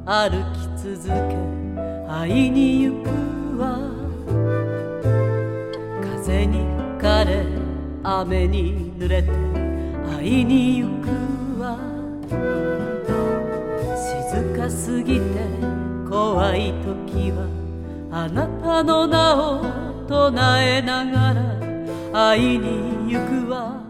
歩き続け会いに行くわ。風に吹かれ雨に濡れて会いに行くわ。静かすぎて怖い時はあなたの名を唱えながら会いに行くわ。